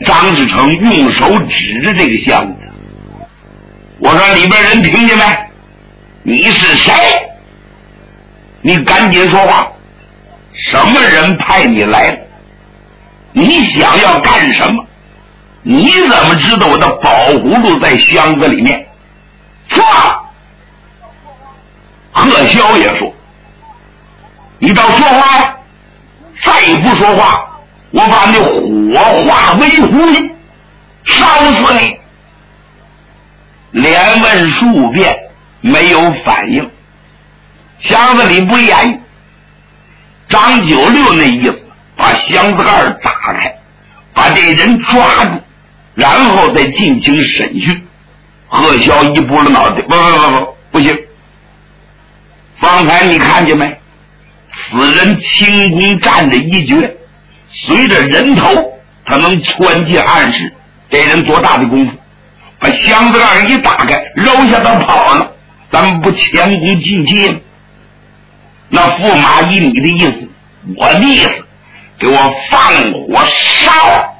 张士诚用手指着这个箱子，我说里边人听见没？你是谁？你赶紧说话，什么人派你来的？你想要干什么？你怎么知道我的宝葫芦在箱子里面？说话！贺霄也说，你倒说话呀！再不说话，我把你火化为灰，烧死你！连问数遍没有反应，箱子里不言语。张九六那意思，把箱子盖打开，把这人抓住，然后再进行审讯。贺霄一拨了脑袋，不行！方才你看见没？此人轻功站着一绝，随着人头他能窜进暗室。这人多大的功夫？把箱子盖一打开，揉下他跑了，咱们不前功尽弃吗？那驸马依你的意思，我的意思，给我放火烧！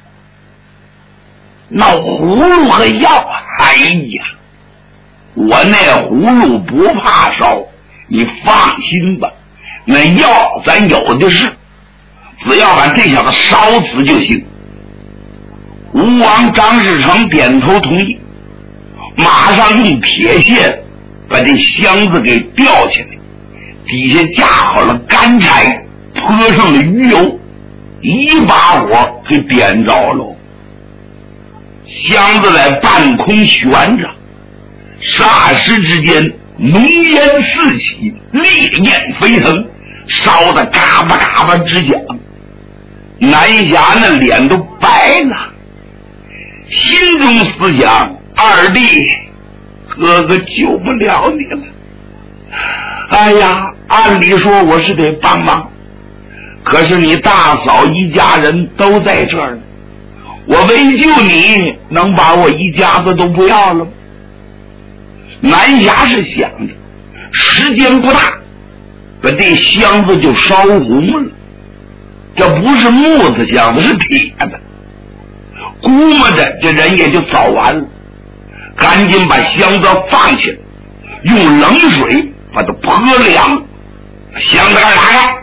那葫芦和药，哎呀，我那葫芦不怕烧，你放心吧，那药咱有的是，只要把这小子烧死就行。吴王张士诚点头同意，马上用铁线把这箱子给吊起来，底下架好了干柴，泼上了鱼油，一把火给点着了。箱子在半空悬着，霎时之间浓烟四起，烈焰飞腾，烧得嘎巴嘎巴直响。南侠那脸都白了，心中思想：二弟，哥哥救不了你了。哎呀，按理说我是得帮忙，可是你大嫂一家人都在这儿呢，我为救你，能把我一家子都不要了吗？南侠是想着时间不大，把这箱子就烧红了。这不是木子箱子，是铁的，估摸着这人也就早完了。赶紧把箱子放起来，用冷水把它泼凉，箱子盖打开，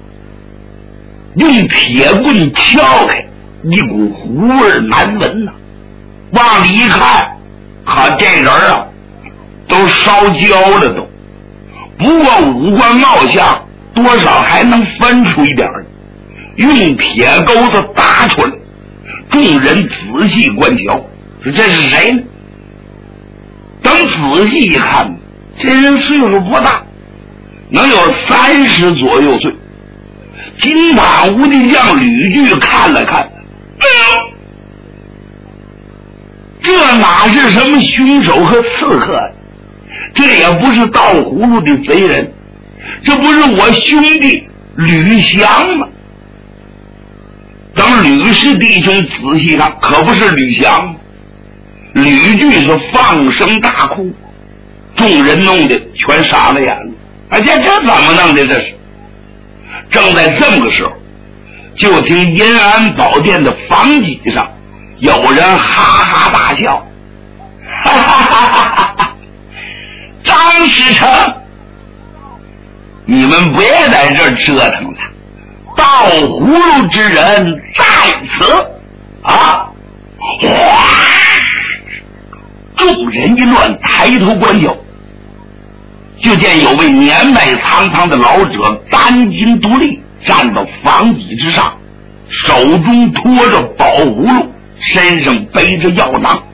用铁棍敲开，一股糊味难闻呐。往里一看，看这人啊都烧焦了都，不过五官貌相多少还能分出一点，用铁钩子打出来。众人仔细观瞧，说这是谁呢？等仔细一看，这人岁数不大，能有30左右岁。金榜无敌将吕据看了看，这哪是什么凶手和刺客？这也不是盗葫芦的贼人，这不是我兄弟吕翔吗？等吕氏弟兄仔细看，可不是吕翔。吕据是放声大哭，众人弄得全傻了眼了。这怎么弄的？这是正在这么个时候，就听延安宝殿的房脊上有人哈哈大笑，哈哈哈哈哈！张士诚，你们别在这儿折腾了，盗葫芦之人在此啊！众人一乱，抬头观瞧，就见有位年迈苍苍的老者单襟独立，站到房脊之上，手中托着宝葫芦，身上背着药囊。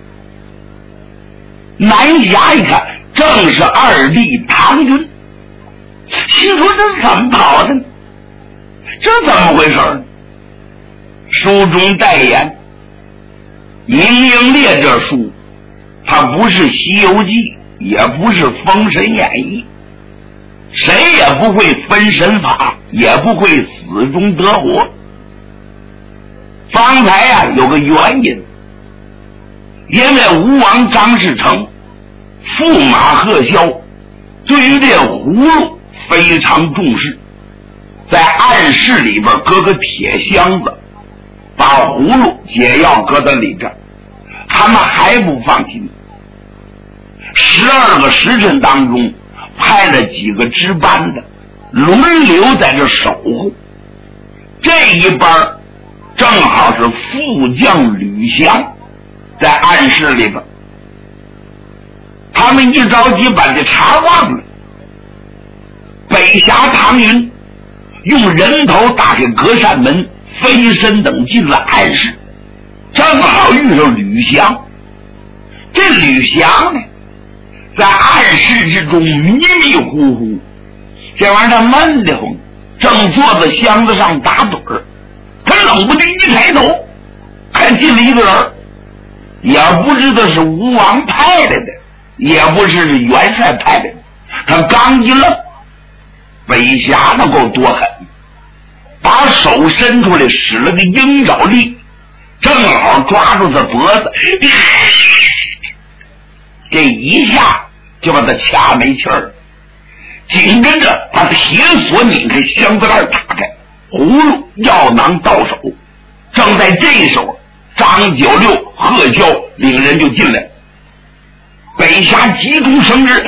南侠一看，正是二弟唐军，心说这是怎么跑的呢？这怎么回事呢？书中代言明英烈这书，它不是《西游记》，也不是《封神演义》，谁也不会分神法，也不会死中得活。方才有个原因，因为吴王张士诚、驸马贺霄对于这葫芦非常重视，在暗室里边搁个铁箱子， 把葫芦解药搁在里边，他们还不放心。12个时辰当中，派了几个值班的轮流在这守护。这一班正好是副将吕翔在暗室里边，他们一着急把这茬忘了。北峡唐云用人头打开隔扇门，飞身等进了暗室，正好遇上吕翔。这吕翔呢，在暗室之中迷迷糊糊，这玩意儿他闷得慌，正坐在箱子上打盹儿。他冷不丁一抬头，看进了一个人，也不知道是吴王派来的，也不是元帅派来的。他刚一愣，北峡那够多狠，把手伸出来使了个鹰爪力，正好抓住他脖子，这一下就把他掐没气儿，紧跟着把铁锁拧开，箱子盖打开，葫芦药囊到手。正在这时候，张九六、贺霄领人就进来，北峡急中生智，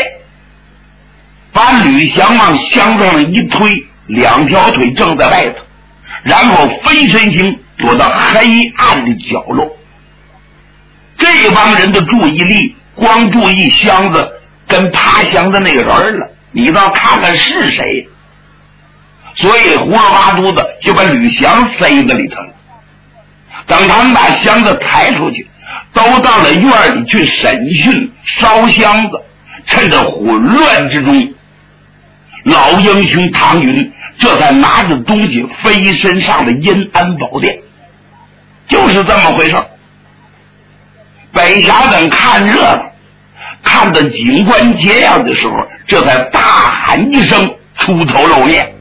把吕翔往箱子上一推，两条腿正在外头，然后飞身行躲到黑暗的角落。这帮人的注意力光注意箱子跟趴箱的那个人了，你倒看看是谁。所以胡了八嘟子就把吕翔塞在里头了。等他们把箱子抬出去，都到了院里去审讯烧箱子，趁着混乱之中，老英雄唐云这才拿着东西飞身上的阴安宝殿。就是这么回事。北峡等看热闹，看到警官结要的时候，这才大喊一声，出头露面。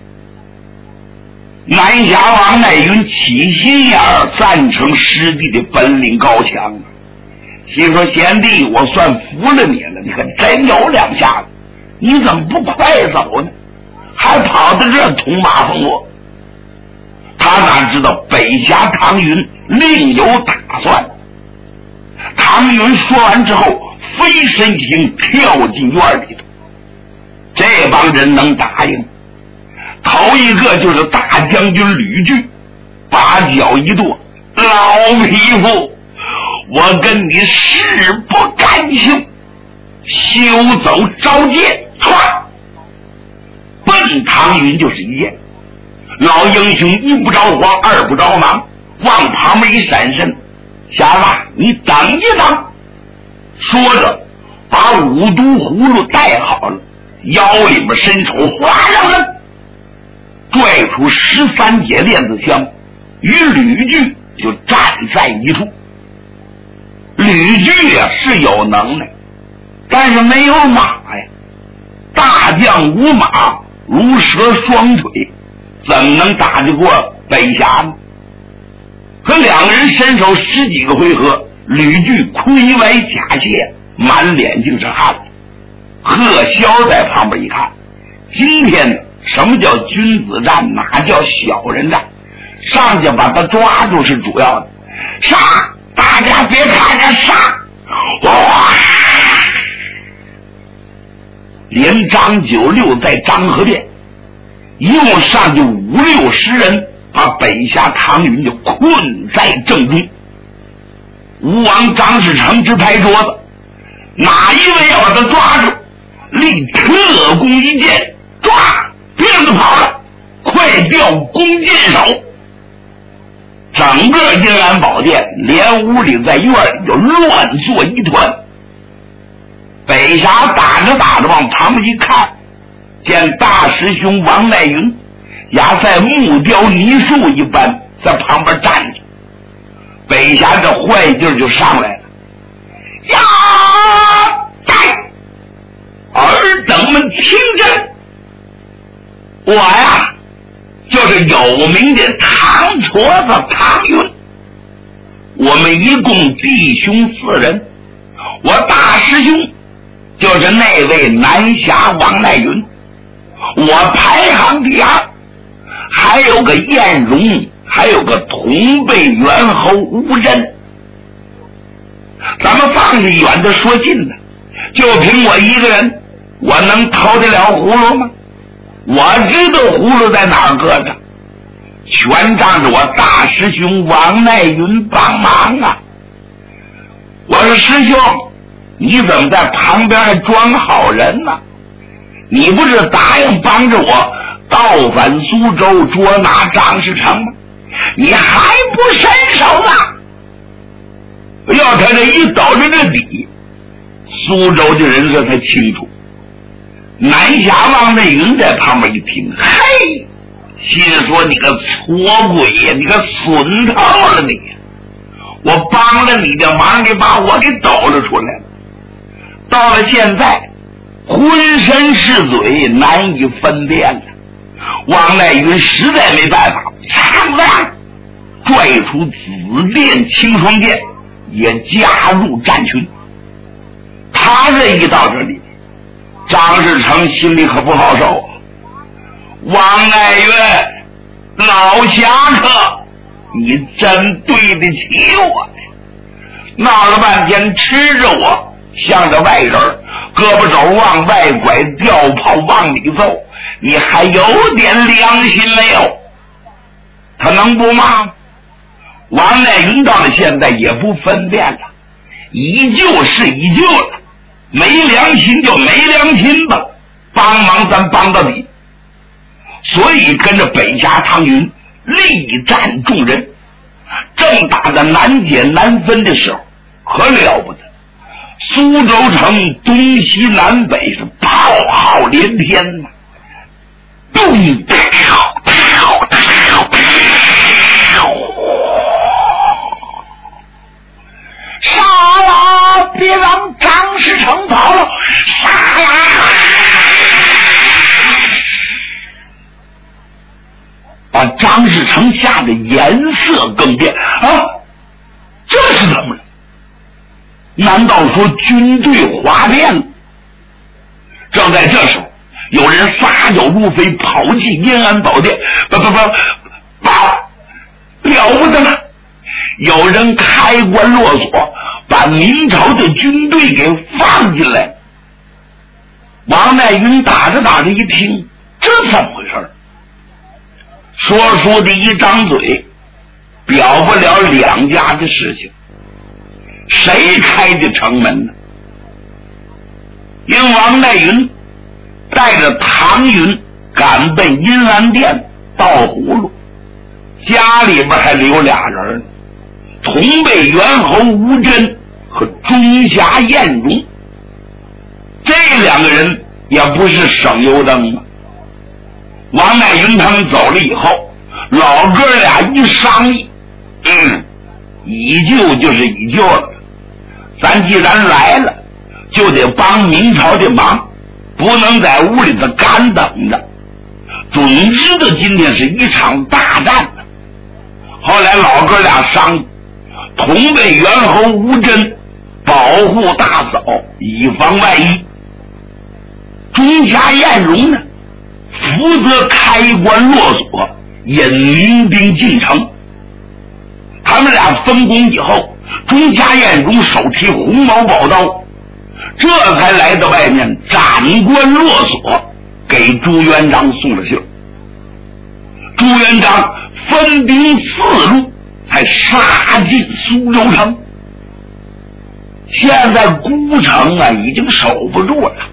南峡王乃云起心眼儿，赞成师弟的本领高强，心说贤弟，我算服了你了，你可真有两下子，你怎么不快走呢？还跑到这捅马蜂窝。他哪知道北峡唐云另有打算。唐云说完之后，飞身行跳进院里头。这帮人能答应？头一个就是大将军吕据，把脚一跺，老匹夫，我跟你誓不甘休，休走招见，唰，奔唐云就是一箭。老英雄一不着慌，二不着忙，往旁边一闪身，小子你等一等。说着把五毒葫芦带好了，腰里面伸手哗啦啦拽出13节链子香，与吕据就站在一处。吕据啊是有能耐，但是没有马呀，大将无马，如蛇双腿，怎么能打得过北峡呢？可两人身手10几个回合，吕据盔歪甲卸，满脸竟是汗。贺霄在旁边一看，今天呢什么叫君子战，哪叫小人战？上去把他抓住是主要的，杀！大家别看着杀！哇！连张九六在张河边一共上去5、60人，把北峡唐云就困在正中。吴王张士诚直拍桌子，哪一位要把他抓住，立特弓一箭，抓！别让他跑了，快调弓箭手！整个阴安宝殿连屋里在院里就乱作一团。北峡打着打着往旁边一看，见大师兄王乃云压在木雕泥树一般在旁边站着。北峡这坏劲就上来了，呀！尔等们听着，我呀就是有名的唐矬子唐云，我们一共弟兄4人，我大师兄就是那位南峡王乃云，我排行第2，还有个晏荣， 还有个同辈猿猴吴真。咱们放下远的说近的，就凭我一个人，我能偷得了葫芦吗？我知道葫芦在哪儿搁着，全仗着我大师兄王乃云帮忙啊！我说师兄，你怎么在旁边还装好人呢？你不是答应帮着我倒返苏州捉拿张士诚吗？你还不伸手呢？要他这一抖着这底，苏州的人这才清楚。南下王乃云在旁边一听，嘿，心说你个错鬼呀，你个损透了你！我帮了你的忙，你把我给抖了出来了。到了现在，浑身是嘴，难以分辨了。王乃云实在没办法，噌拽出紫电青霜剑，也加入战群。他这一到这里，张士诚心里可不好受。王乃云，老侠客，你真对得起我呀！闹了半天，吃着我像个外人，胳膊肘往外拐，吊炮往里走，你还有点良心没有？他能不骂吗？王乃云到了现在也不分辨了，依旧是依旧了，没良心就没良心吧，帮忙咱帮到底。所以跟着北侠唐云力战众人，正打得难解难分的时候，可了不得，苏州城东西南北是炮号连天呐，咚杀呀！别让张士诚跑了！杀呀！把张士诚吓得颜色更变啊！这是怎么了？难道说军队哗变了？正在这时候，有人撒脚如飞，跑进延安宝殿，了不得了！有人开关落锁，把明朝的军队给放进来。王乃云打着打着一听，这怎么回事？说书的一张嘴，表不了两家的事情。谁开的城门呢？因王乃云带着唐云赶奔阴安殿倒葫芦，家里边还留俩人呢，同辈猿猴吴真和中侠晏荣。这两个人也不是省油灯啊。王乃云他们走了以后，老哥俩一商议，以旧就是以旧了，咱既然来了，就得帮明朝的忙，不能在屋里头干等着。总知道今天是一场大战的。后来老哥俩商议，同辈猿猴吴真保护大嫂，以防万一。中侠晏荣呢，负责开关落锁，引民兵进城。他们俩分工以后，中侠晏荣手提红毛宝刀，这才来到外面斩关落锁，给朱元璋送了信。朱元璋分兵4路，才杀进苏州城。现在孤城啊，已经守不住了。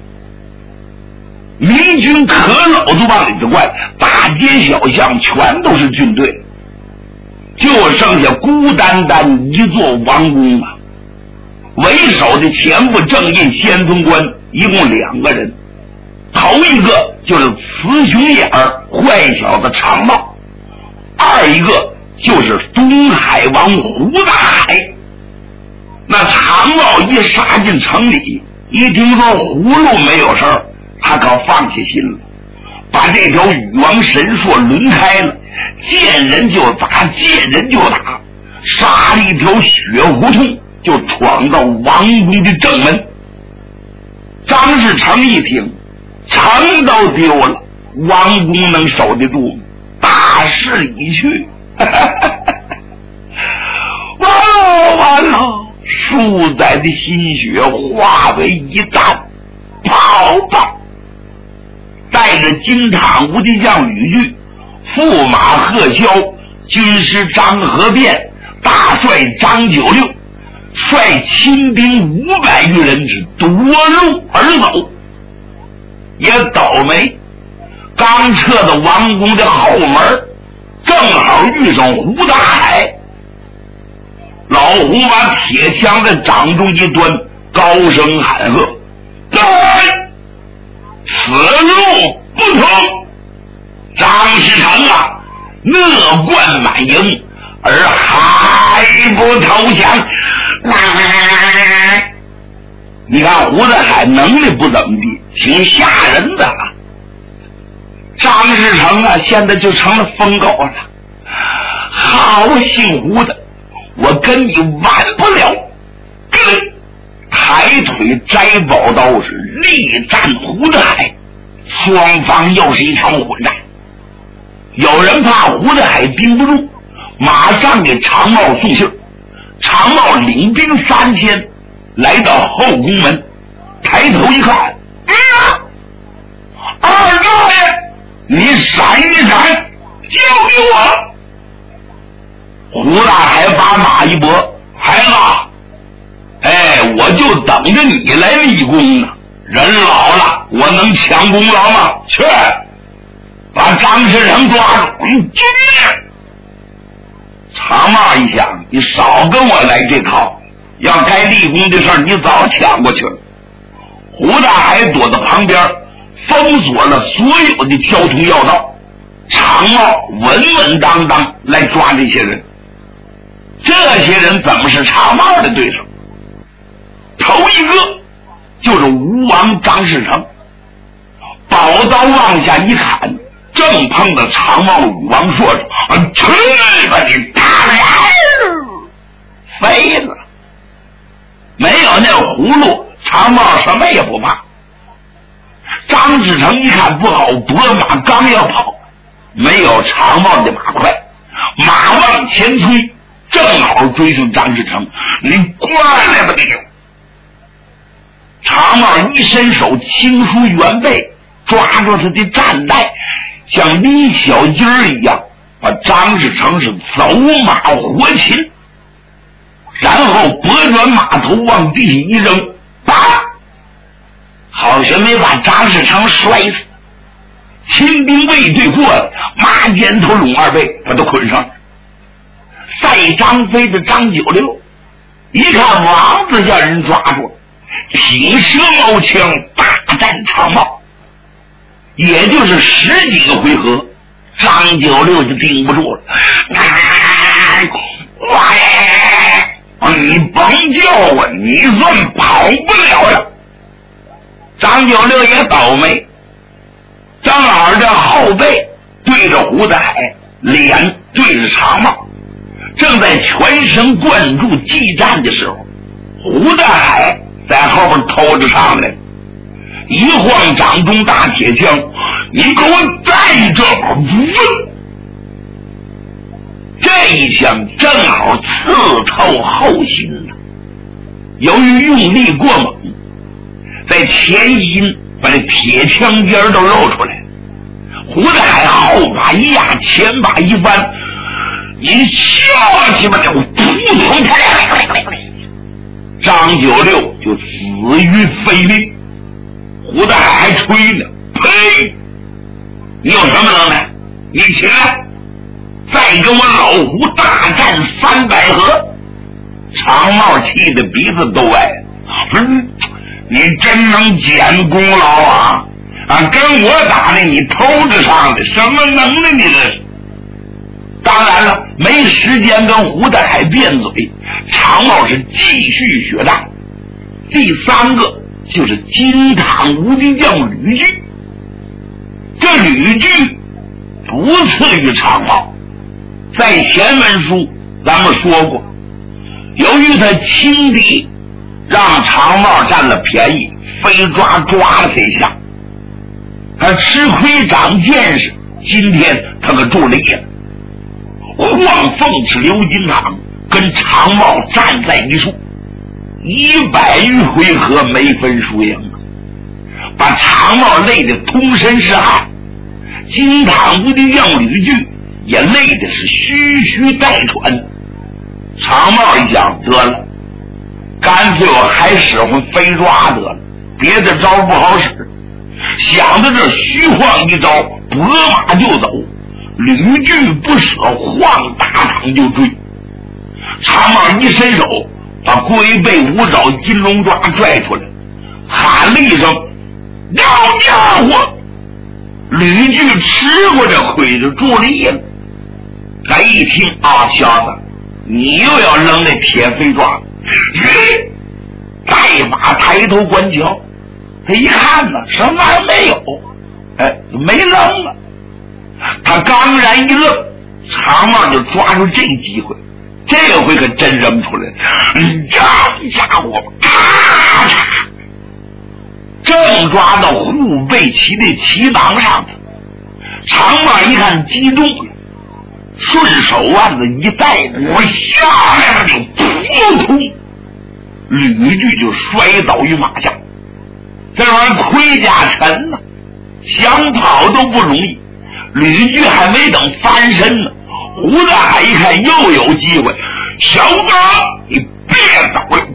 明军可老子往里头灌，大街小巷全都是军队，就剩下孤单单一座王宫啊。为首的前副正印先锋官一共2个人，头一个就是雌雄眼儿坏小子常茂，二一个就是东海王胡大海。那常茂一杀进城里，一听说葫芦没有事儿，他可放下心了，把这条禹王神槊抡开了，见人就砸，见人就打，杀了一条血胡同，就闯到王宫的正门。张士诚一听，城都丢了，王宫能守得住吗？大势已去， 完了，数载的心血化为一弹，跑吧！带着金堂无敌将吕据、驸马贺霄、军师张和变、大帅张九六，率亲兵500余人之夺路而走。也倒霉，刚撤到王宫的后门，正好遇上胡大海。老胡把铁枪在掌中一端，高声喊喝：“来！此路不通！”张士诚啊，乐贯满盈，而还不投降。你看胡大海能力不怎么地，挺吓人的。张士诚啊，现在就成了疯狗了。好姓胡的，我跟你玩不了。抬腿摘宝刀是力战胡大海，双方又是一场混战。有人怕胡大海盯不住，马上给常茂送信。常茂领兵3000来到后宫门，抬头一看，二大爷，你闪一闪，交给我。胡大海把马一拨，孩子，我就等着你来立功呢。人老了，我能抢功劳吗？去，把张士诚抓住！进来！常茂一想，你少跟我来这套，要该立功的事儿，你早抢过去了。胡大海躲到旁边，封锁了所有的交通要道。常茂稳稳当当来抓这些人。这些人怎么是常茂的对手？头一个就是吴王张士诚，宝刀往下一砍，正碰到常茂武王说着：“去吧你大人！”飞了。没有那葫芦，常茂什么也不怕。张士诚一看不好，拨马刚要跑，没有常茂的马快，马往前推，正好追上张士诚。你过来吧，你！常茂一伸手轻舒猿背，抓住他的战带，像拎小鸡儿一样，把张士诚是走马活擒，然后拨转马头往地下一扔，啪！好悬没把张士诚摔死。亲兵卫队过来，马肩头拢二背，把他捆上。赛张飞的张九六一看王子叫人抓住，挺蛇矛枪大战常茂，也就是10几个回合，张九六就顶不住了。你甭叫我，你算跑不了了。张九六也倒霉，正好这后背对着胡大海，脸对着常茂，正在全神贯注激战的时候，胡大海在后边偷着上来，一晃掌中大铁枪，你给我站这稳！这一枪正好刺透后心了，由于用力过猛，在前心把这铁枪尖都露出来。胡大海后把一压，前把一翻，你下去吧，我扑通他！张九六就死于非命。胡大海还吹呢，呸！你有什么能耐？你起来，再跟我老胡大战300合！常茂气得鼻子都歪了。你真能捡功劳啊！跟我打的，你偷着上的，什么能耐你这是？当然了，没时间跟胡大海辩嘴，常茂是继续血战。第3个就是金堂无敌将吕据。这吕据不次于常茂，在前文书咱们说过，由于他轻敌，让常茂占了便宜，非抓了这下，他吃亏长见识，今天他可住了业。 黄凤是刘金堂跟常茂站在一处，100余回合没分输赢，把常茂累得通身是汗，金堂子的杨吕剧也累的是吁吁带喘。常茂一想，得了，干脆我还使唤飞抓得了，别的招不好使。想到这虚晃一招，拨马就走，吕剧不舍，晃大场就追。常茂一伸手把龟背五爪金龙抓拽出来，喊了一声：“要家伙！”吕剧吃过这亏就助力了。他一听啊，小子，你又要扔那铁飞抓，带马抬头观瞧，他一看呢，什么玩意没有，没扔了。他刚然一愣，常茂就抓住这机会，这回可真扔出来了。这家伙咔嚓，正抓到护背旗的旗档上头。常茂一看激动了，顺手腕子一带，我下来了，就扑通，吕剧就摔倒于马下。这玩意儿盔甲沉呢，想跑都不容易。吕剧还没等翻身呢，胡大海一看又有机会，小子，你别走了！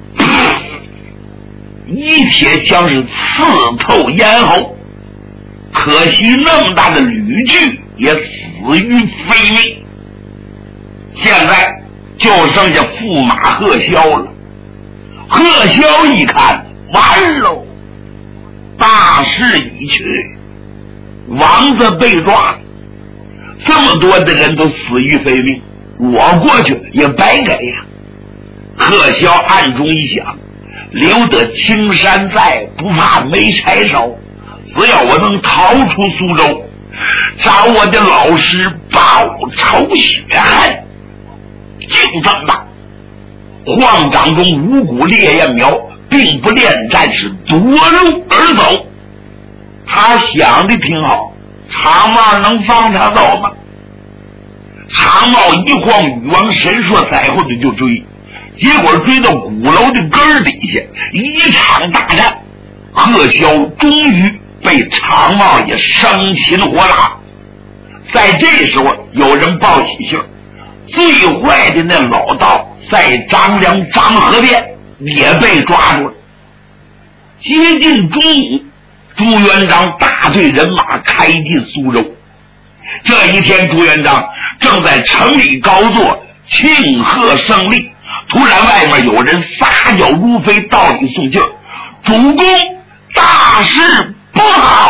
一铁枪是刺透咽喉，可惜那么大的吕剧也死于非命。现在就剩下驸马贺萧了。贺萧一看，完喽，大势已去，王子被抓，这么多的人都死于非命，我过去也白给呀。贺萧暗中一想，留得青山在，不怕没柴烧，只要我能逃出苏州，找我的老师报仇雪恨，就这么办。慌张中五谷烈焰苗，并不恋战，是夺路而走。他想的挺好，常茂能放他走吗？常茂一晃禹王神说在后的就追，结果追到鼓楼的根底下，一场大战，贺萧终于被常茂也生擒活拉。在这时候有人报喜信，最坏的那老道在张良张河边也被抓住了。接近中午，朱元璋大队人马开进苏州。这一天朱元璋正在城里高坐庆贺胜利，突然外面有人撒脚如飞到里送信：主公，大事不好！